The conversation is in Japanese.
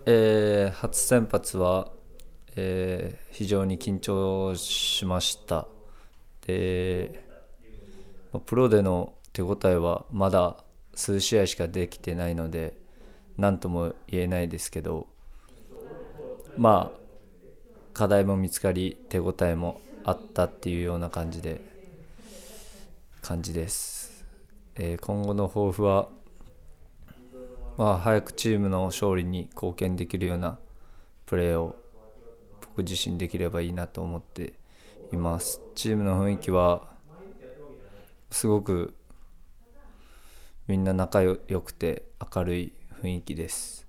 初先発は、非常に緊張しました。で、プロでの手応えはまだ数試合しかできてないので何とも言えないですけど、まあ課題も見つかり手応えもあったっていうような感じです。今後の抱負は、早くチームの勝利に貢献できるようなプレーを僕自身できればいいなと思っています。チームの雰囲気はすごくみんな仲良くて明るい雰囲気です。